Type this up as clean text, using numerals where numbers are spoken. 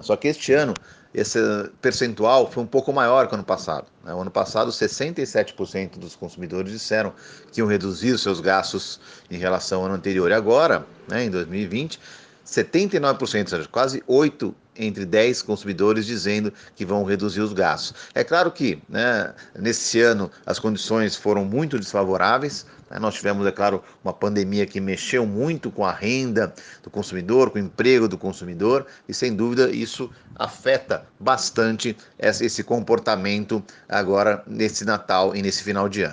Só que este ano, esse percentual foi um pouco maior que o ano passado, né? O ano passado, 67% dos consumidores disseram que iam reduzir os seus gastos em relação ao ano anterior. E agora, né, em 2020, 79%, ou seja, quase 8 entre 10 consumidores dizendo que vão reduzir os gastos. É claro que, né, nesse ano as condições foram muito desfavoráveis, né? Nós tivemos, é claro, uma pandemia que mexeu muito com a renda do consumidor, com o emprego do consumidor, e sem dúvida isso afeta bastante esse comportamento agora nesse Natal e nesse final de ano.